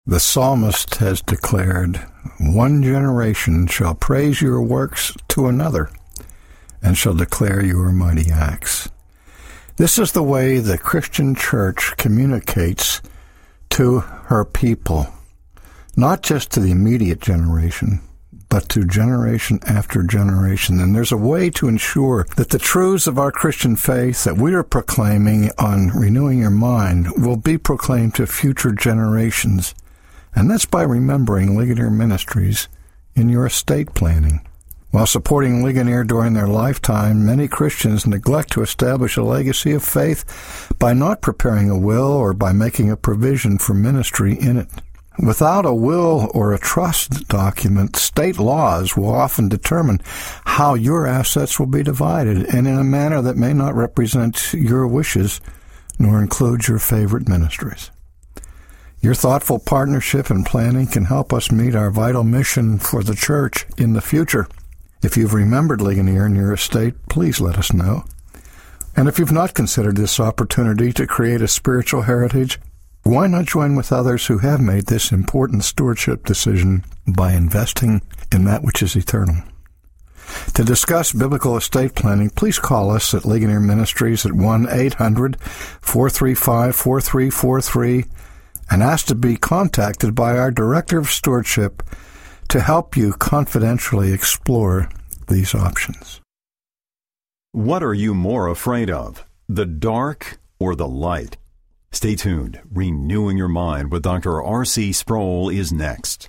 The psalmist has declared, "One generation shall praise your works to another, and shall declare your mighty acts." This is the way the Christian church communicates to her people, not just to the immediate generation, but to generation after generation. And there's a way to ensure that the truths of our Christian faith that we are proclaiming on Renewing Your Mind will be proclaimed to future generations. And that's by remembering Ligonier Ministries in your estate planning. While supporting Ligonier during their lifetime, many Christians neglect to establish a legacy of faith by not preparing a will or by making a provision for ministry in it. Without a will or a trust document, state laws will often determine how your assets will be divided, and in a manner that may not represent your wishes nor include your favorite ministries. Your thoughtful partnership and planning can help us meet our vital mission for the church in the future. If you've remembered Ligonier in your estate, please let us know. And if you've not considered this opportunity to create a spiritual heritage, why not join with others who have made this important stewardship decision by investing in that which is eternal? To discuss biblical estate planning, please call us at Ligonier Ministries at 1-800-435-4343 and ask to be contacted by our Director of Stewardship to help you confidentially explore these options. What are you more afraid of, the dark or the light? Stay tuned. Renewing Your Mind with Dr. R.C. Sproul is next.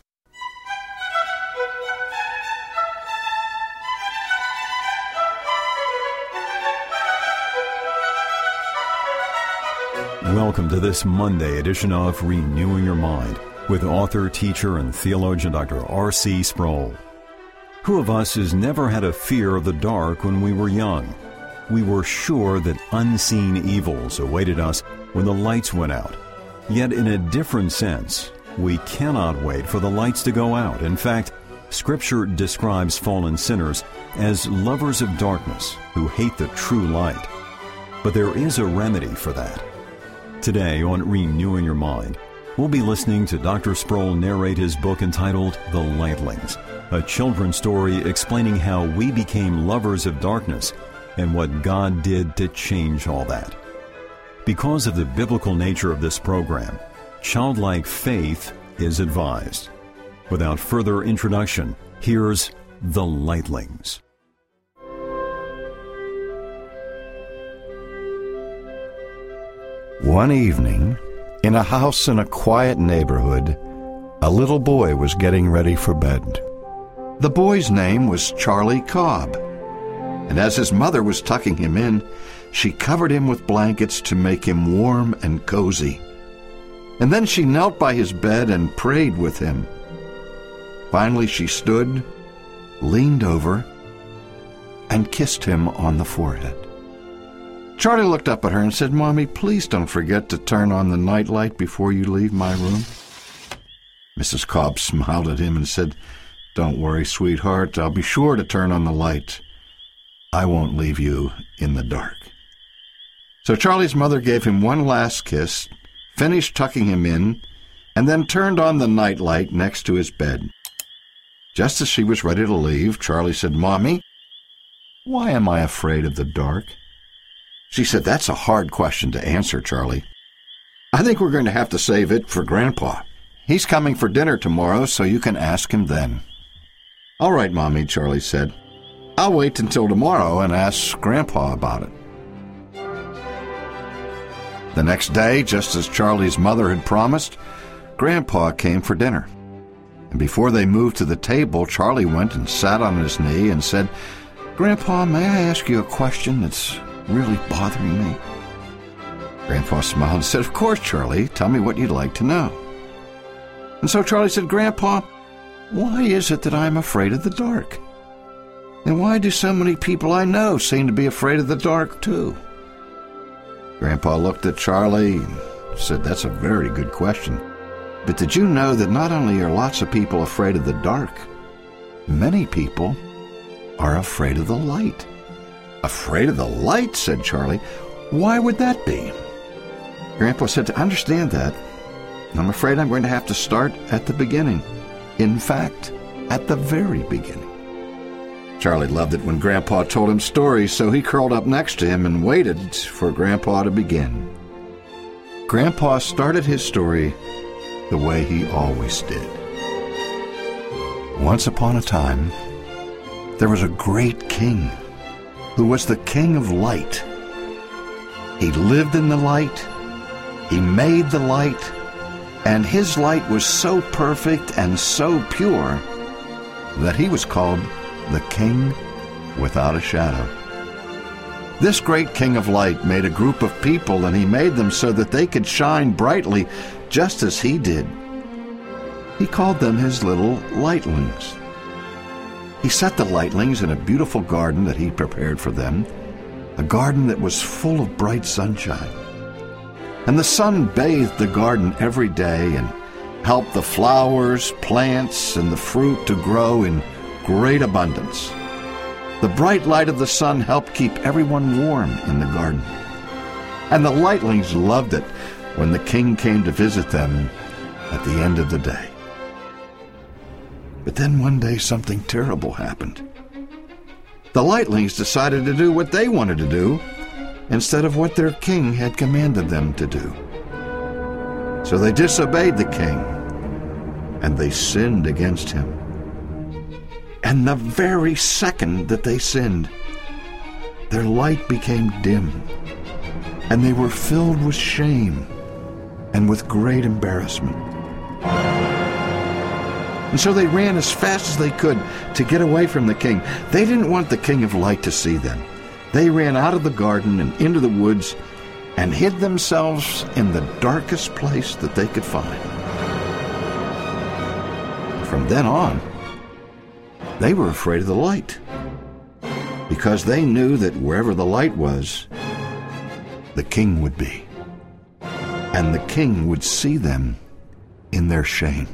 Welcome to this Monday edition of Renewing Your Mind with author, teacher, and theologian Dr. R.C. Sproul. Who of us has never had a fear of the dark when we were young? We were sure that unseen evils awaited us when the lights went out. Yet in a different sense, we cannot wait for the lights to go out. In fact, Scripture describes fallen sinners as lovers of darkness who hate the true light. But there is a remedy for that. Today on Renewing Your Mind, we'll be listening to Dr. Sproul narrate his book entitled The Lightlings, a children's story explaining how we became lovers of darkness and what God did to change all that. Because of the biblical nature of this program, childlike faith is advised. Without further introduction, here's The Lightlings. One evening, in a house in a quiet neighborhood, a little boy was getting ready for bed. The boy's name was Charlie Cobb, and as his mother was tucking him in, she covered him with blankets to make him warm and cozy. And then she knelt by his bed and prayed with him. Finally, she stood, leaned over, and kissed him on the forehead. Charlie looked up at her and said, "Mommy, please don't forget to turn on the nightlight before you leave my room." Mrs. Cobb smiled at him and said, "Don't worry, sweetheart. I'll be sure to turn on the light. I won't leave you in the dark." So Charlie's mother gave him one last kiss, finished tucking him in, and then turned on the nightlight next to his bed. Just as she was ready to leave, Charlie said, "Mommy, why am I afraid of the dark?" She said, "That's a hard question to answer, Charlie. I think we're going to have to save it for Grandpa. He's coming for dinner tomorrow, so you can ask him then." "All right, Mommy," Charlie said. "I'll wait until tomorrow and ask Grandpa about it." The next day, just as Charlie's mother had promised, Grandpa came for dinner. And before they moved to the table, Charlie went and sat on his knee and said, "Grandpa, may I ask you a question that's really bothering me?" Grandpa smiled and said, "Of course, Charlie. Tell me what you'd like to know." And so Charlie said, "Grandpa, why is it that I'm afraid of the dark? And why do so many people I know seem to be afraid of the dark, too?" Grandpa looked at Charlie and said, "That's a very good question. But did you know that not only are lots of people afraid of the dark, many people are afraid of the light?" "Afraid of the light?" said Charlie. "Why would that be?" Grandpa said, "To understand that, I'm afraid I'm going to have to start at the beginning. In fact, at the very beginning. Charlie loved it when Grandpa told him stories, so he curled up next to him and waited for Grandpa to begin. Grandpa started his story the way he always did. Once upon a time, there was a great king who was the king of light. He lived in the light, he made the light, and his light was so perfect and so pure that he was called the King Without a Shadow. This great king of light made a group of people, and he made them so that they could shine brightly just as he did. He called them his little lightlings. He set the lightlings in a beautiful garden that he prepared for them, a garden that was full of bright sunshine. And the sun bathed the garden every day and helped the flowers, plants, and the fruit to grow in great abundance. The bright light of the sun helped keep everyone warm in the garden. And the lightlings loved it when the king came to visit them at the end of the day. But then one day something terrible happened. The lightlings decided to do what they wanted to do instead of what their king had commanded them to do. So they disobeyed the king, and they sinned against him. And the very second that they sinned, their light became dim, and they were filled with shame and with great embarrassment. And so they ran as fast as they could to get away from the king. They didn't want the king of light to see them. They ran out of the garden and into the woods and hid themselves in the darkest place that they could find. From then on, they were afraid of the light, because they knew that wherever the light was, the king would be, and the king would see them in their shame.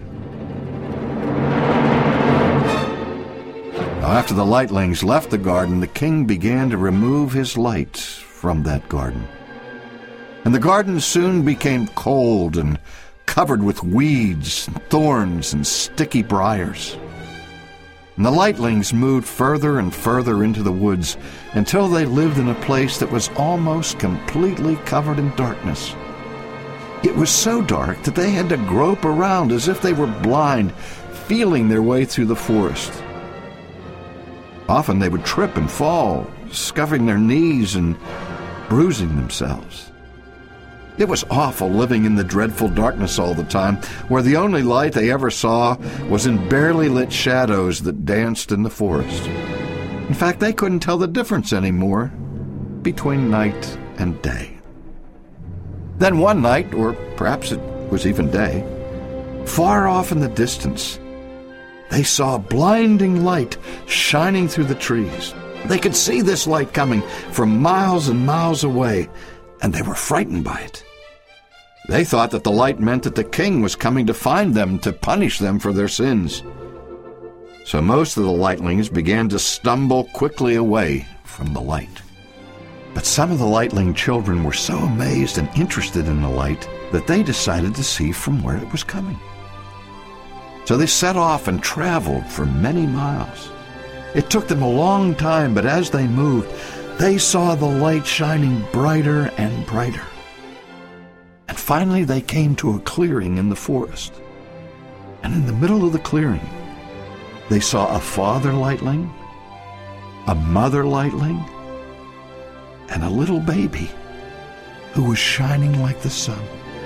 Now, after the lightlings left the garden, the king began to remove his light from that garden. And the garden soon became cold and covered with weeds, thorns, and sticky briars. And the lightlings moved further and further into the woods until they lived in a place that was almost completely covered in darkness. It was so dark that they had to grope around as if they were blind, feeling their way through the forest. Often they would trip and fall, scuffing their knees and bruising themselves. It was awful living in the dreadful darkness all the time, where the only light they ever saw was in barely lit shadows that danced in the forest. In fact, they couldn't tell the difference anymore between night and day. Then one night, or perhaps it was even day, far off in the distance, they saw a blinding light shining through the trees. They could see this light coming from miles and miles away, and they were frightened by it. They thought that the light meant that the king was coming to find them to punish them for their sins. So most of the lightlings began to stumble quickly away from the light. But some of the lightling children were so amazed and interested in the light that they decided to see from where it was coming. So they set off and traveled for many miles. It took them a long time, but as they moved, they saw the light shining brighter and brighter. And finally they came to a clearing in the forest. And in the middle of the clearing, they saw a father lightling, a mother lightling, and a little baby who was shining like the sun.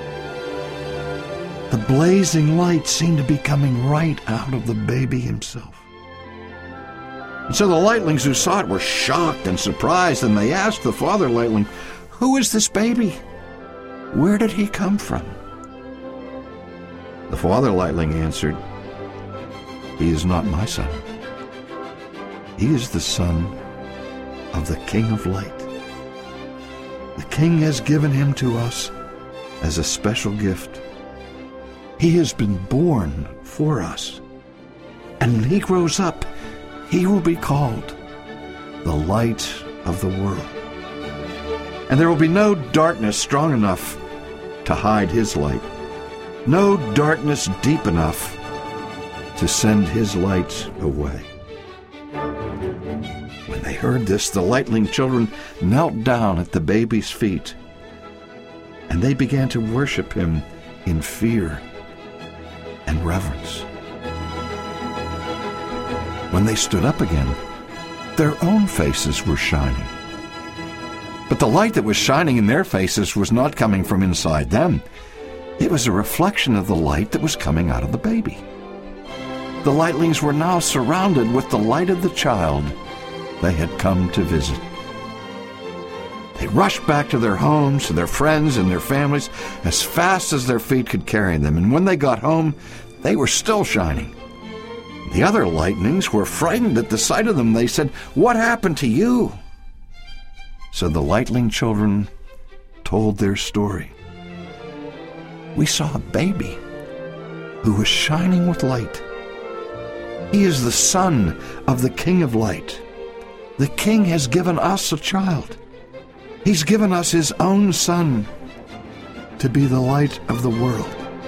The blazing light seemed to be coming right out of the baby himself. And so the lightlings who saw it were shocked and surprised, and they asked the father lightling, "Who is this baby? Where did he come from?" The father lightling answered, "He is not my son. He is the son of the King of Light. The King has given him to us as a special gift. He has been born for us. And when he grows up, he will be called the Light of the World. And there will be no darkness strong enough to hide his light. no darkness deep enough to send his light away. When they heard this, the Lightning children knelt down at the baby's feet, and they began to worship him in fear and reverence. When they stood up again, their own faces were shining. But the light that was shining in their faces was not coming from inside them. It was a reflection of the light that was coming out of the baby. The Lightlings were now surrounded with the light of the child they had come to visit. They rushed back to their homes, to their friends and their families, as fast as their feet could carry them. And when they got home, they were still shining. The other Lightnings were frightened at the sight of them. They said, "What happened to you?" So the Lightning children told their story. "We saw a baby who was shining with light. He is the son of the King of Light. The King has given us a child. He's given us his own son to be the light of the world."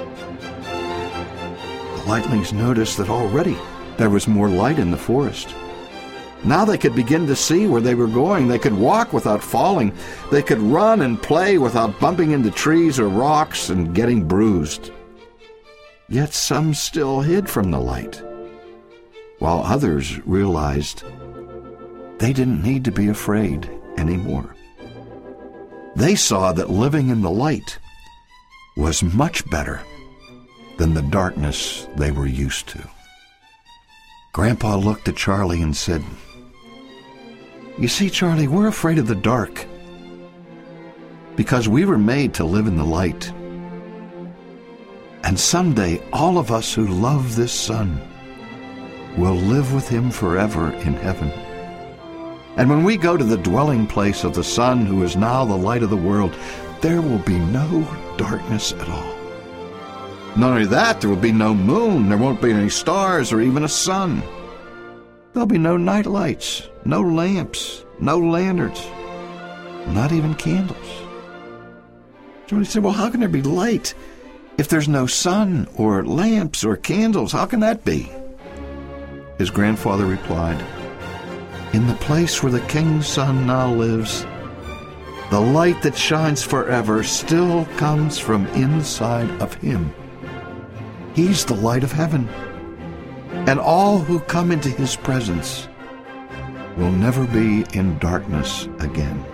The Lightlings noticed that already there was more light in the forest. Now they could begin to see where they were going. They could walk without falling. They could run and play without bumping into trees or rocks and getting bruised. Yet some still hid from the light, while others realized they didn't need to be afraid anymore. They saw that living in the light was much better than the darkness they were used to. Grandpa looked at Charlie and said, "You see, Charlie, we're afraid of the dark because we were made to live in the light. And someday all of us who love this sun will live with him forever in heaven. And when we go to the dwelling place of the Son, who is now the light of the world, there will be no darkness at all. Not only that, there will be no moon, there won't be any stars or even a sun. There'll be no night lights, no lamps, no lanterns, not even candles." Johnny said, "Well, how can there be light if there's no sun or lamps or candles? How can that be?" His grandfather replied, "In the place where the King's Son now lives, the light that shines forever still comes from inside of him. He's the light of heaven, and all who come into his presence will never be in darkness again."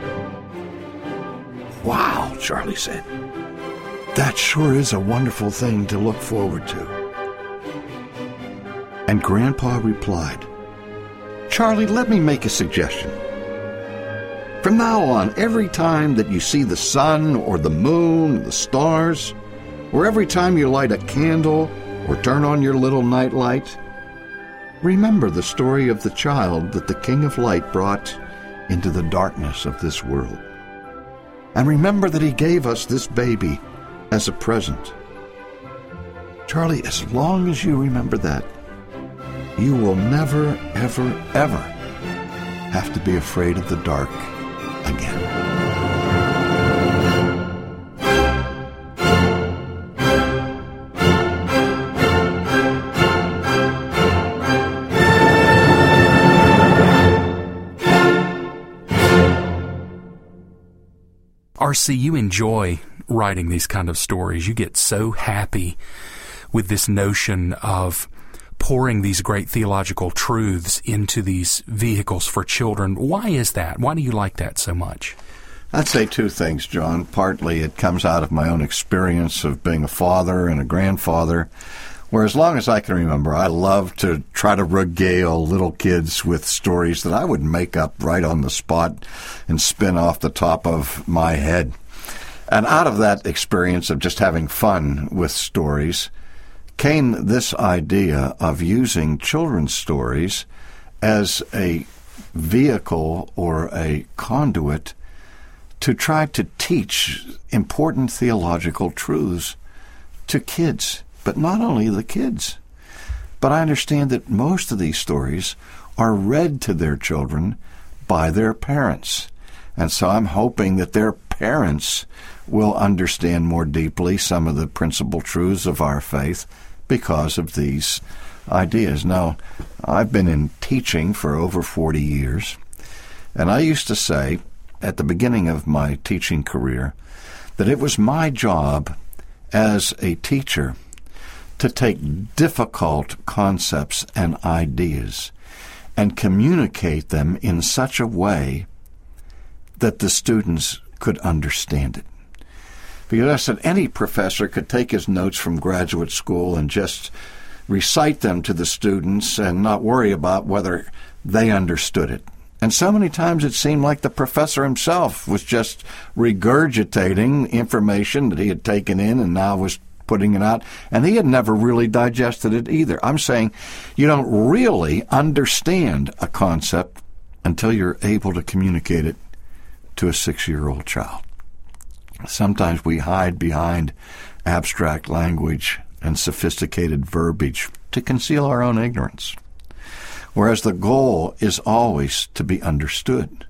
"Wow," Charlie said. "That sure is a wonderful thing to look forward to." And Grandpa replied, "Charlie, let me make a suggestion. From now on, every time that you see the sun or the moon or the stars, or every time you light a candle or turn on your little night light, remember the story of the child that the King of Light brought into the darkness of this world. And remember that he gave us this baby as a present. Charlie, as long as you remember that, you will never, ever, ever have to be afraid of the dark again." R.C., you enjoy writing these kind of stories. You get so happy with this notion of pouring these great theological truths into these vehicles for children. Why is that? Why do you like that so much? I'd say two things, John. Partly it comes out of my own experience of being a father and a grandfather, where as long as I can remember, I love to try to regale little kids with stories that I would make up right on the spot and spin off the top of my head. And out of that experience of just having fun with stories came this idea of using children's stories as a vehicle or a conduit to try to teach important theological truths to kids. But not only the kids, but I understand that most of these stories are read to their children by their parents. And so I'm hoping that their parents will understand more deeply some of the principal truths of our faith because of these ideas. Now, I've been in teaching for over 40 years, and I used to say at the beginning of my teaching career that it was my job as a teacher to take difficult concepts and ideas and communicate them in such a way that the students could understand it. Because I said any professor could take his notes from graduate school and just recite them to the students and not worry about whether they understood it. And so many times it seemed like the professor himself was just regurgitating information that he had taken in and now was putting it out, and he had never really digested it either. I'm saying you don't really understand a concept until you're able to communicate it to a 6-year-old child. Sometimes we hide behind abstract language and sophisticated verbiage to conceal our own ignorance, whereas the goal is always to be understood,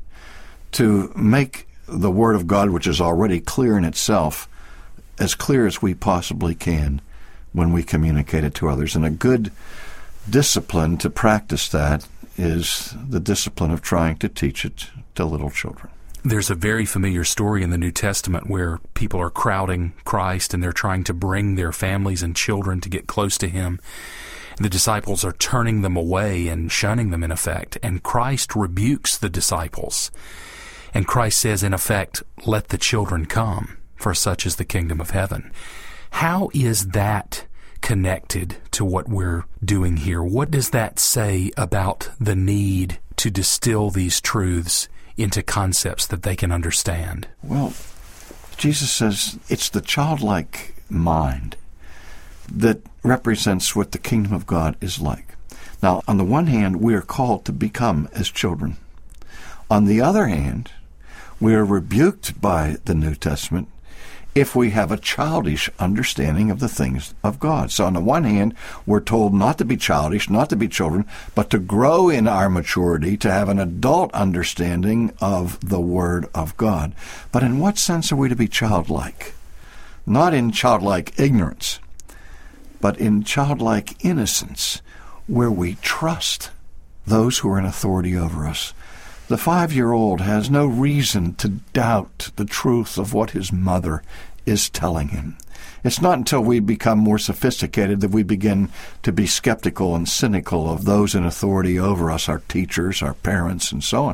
to make the Word of God, which is already clear in itself, as clear as we possibly can when we communicate it to others. And a good discipline to practice that is the discipline of trying to teach it to little children. There's a very familiar story in the New Testament where people are crowding Christ and they're trying to bring their families and children to get close to Him. The disciples are turning them away and shunning them, in effect, and Christ rebukes the disciples. And Christ says, in effect, let the children come, for such is the kingdom of heaven. How is that connected to what we're doing here? What does that say about the need to distill these truths into concepts that they can understand? Well, Jesus says it's the childlike mind that represents what the kingdom of God is like. Now, on the one hand, we are called to become as children. On the other hand, we are rebuked by the New Testament if we have a childish understanding of the things of God. So on the one hand, we're told not to be childish, not to be children, but to grow in our maturity, to have an adult understanding of the Word of God. But in what sense are we to be childlike? Not in childlike ignorance, but in childlike innocence, where we trust those who are in authority over us. The 5-year-old has no reason to doubt the truth of what his mother is telling him. It's not until we become more sophisticated that we begin to be skeptical and cynical of those in authority over us, our teachers, our parents, and so on.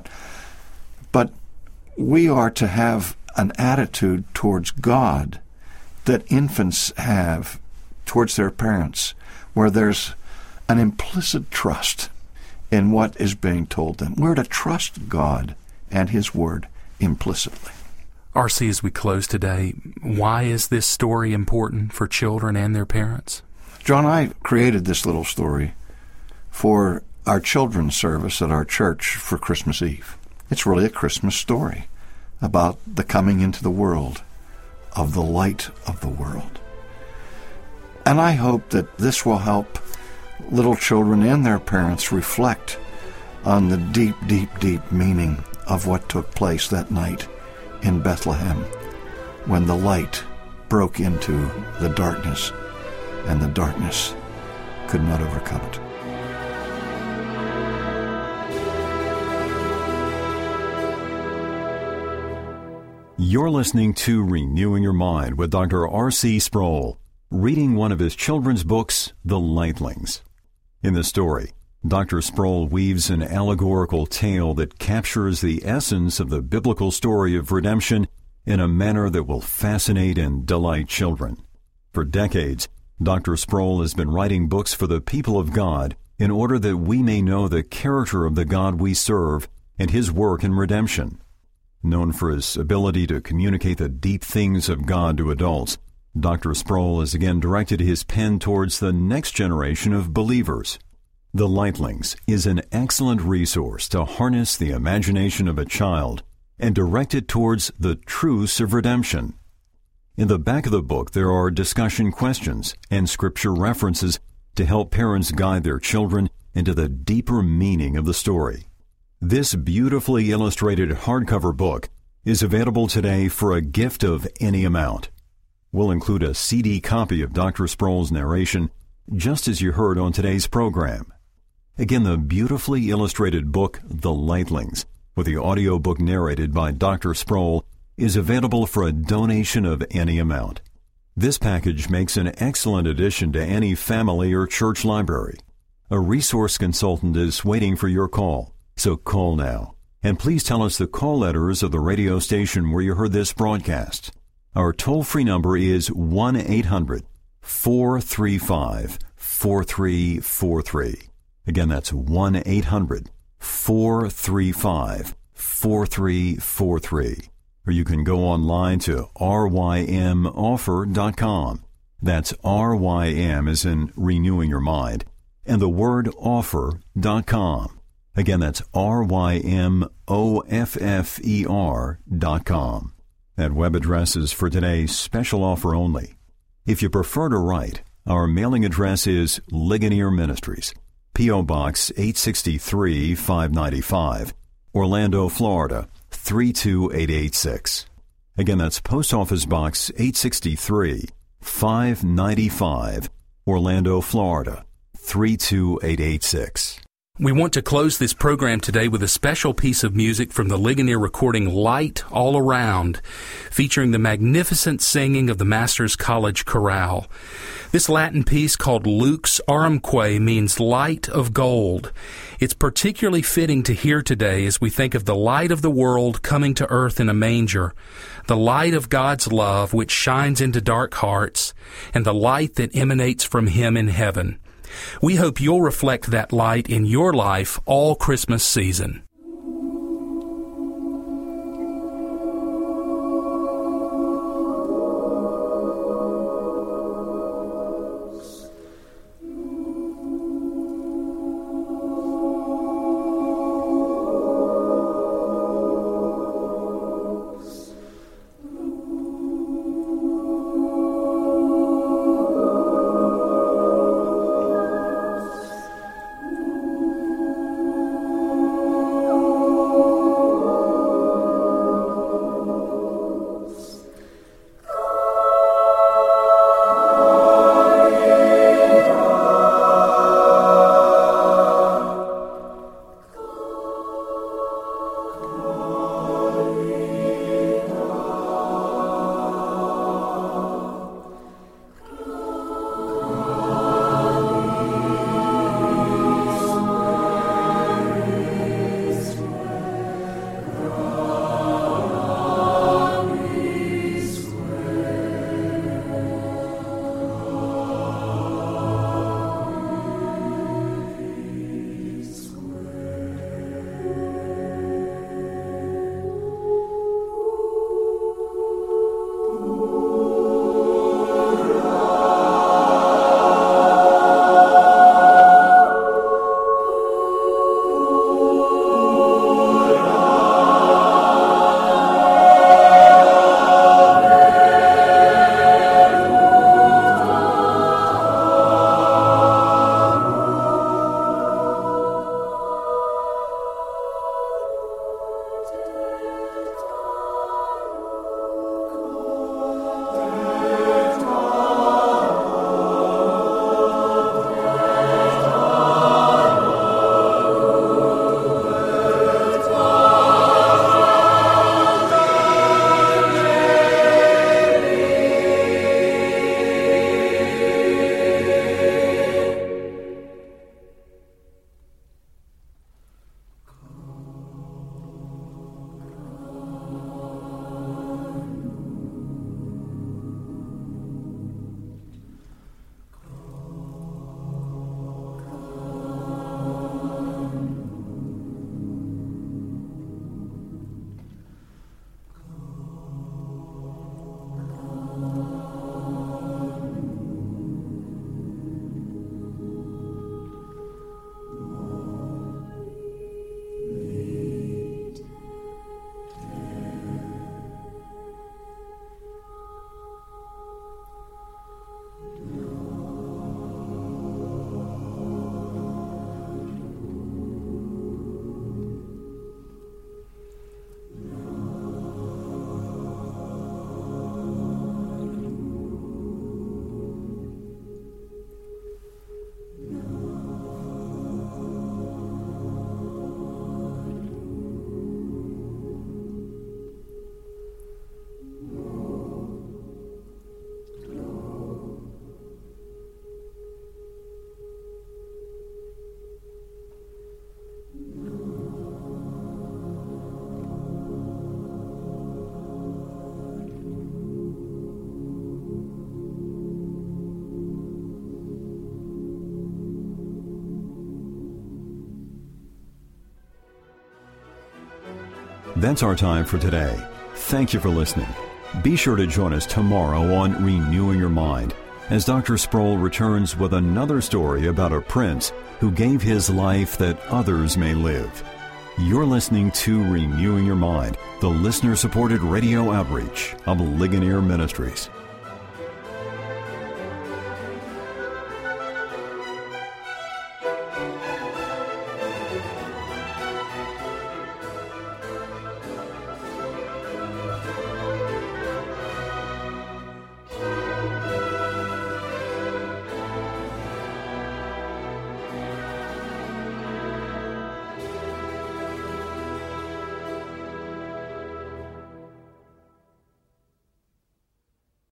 But we are to have an attitude towards God that infants have towards their parents, where there's an implicit trust in what is being told them. We're to trust God and His Word implicitly. R.C., as we close today, why is this story important for children and their parents? John, I created this little story for our children's service at our church for Christmas Eve. It's really a Christmas story about the coming into the world of the light of the world. And I hope that this will help little children and their parents reflect on the deep, deep, deep meaning of what took place that night in Bethlehem when the light broke into the darkness and the darkness could not overcome it. You're listening to Renewing Your Mind with Dr. R.C. Sproul, reading one of his children's books, The Lightlings. In the story, Dr. Sproul weaves an allegorical tale that captures the essence of the biblical story of redemption in a manner that will fascinate and delight children. For decades, Dr. Sproul has been writing books for the people of God in order that we may know the character of the God we serve and His work in redemption. Known for his ability to communicate the deep things of God to adults, Dr. Sproul has again directed his pen towards the next generation of believers. The Lightlings is an excellent resource to harness the imagination of a child and direct it towards the truths of redemption. In the back of the book, there are discussion questions and scripture references to help parents guide their children into the deeper meaning of the story. This beautifully illustrated hardcover book is available today for a gift of any amount. We'll include a CD copy of Dr. Sproul's narration, just as you heard on today's program. Again, the beautifully illustrated book, The Lightlings, with the audiobook narrated by Dr. Sproul, is available for a donation of any amount. This package makes an excellent addition to any family or church library. A resource consultant is waiting for your call, so call now. And please tell us the call letters of the radio station where you heard this broadcast. Our toll-free number is 1-800-435-4343. Again, that's 1-800-435-4343. Or you can go online to rymoffer.com. That's RYM as in renewing your mind, and the word offer.com. Again, that's RYMOFFER.com. That web address is for today's special offer only. If you prefer to write, our mailing address is Ligonier Ministries, P.O. Box 863 595, Orlando, Florida 32886. Again, that's Post Office Box 863 595, Orlando, Florida 32886. We want to close this program today with a special piece of music from the Ligonier recording Light All Around, featuring the magnificent singing of the Masters College Chorale. This Latin piece called Lux Aurum means light of gold. It's particularly fitting to hear today as we think of the light of the world coming to earth in a manger, the light of God's love which shines into dark hearts, and the light that emanates from Him in heaven. We hope you'll reflect that light in your life all Christmas season. That's our time for today. Thank you for listening. Be sure to join us tomorrow on Renewing Your Mind as Dr. Sproul returns with another story about a prince who gave his life that others may live. You're listening to Renewing Your Mind, the listener-supported radio outreach of Ligonier Ministries.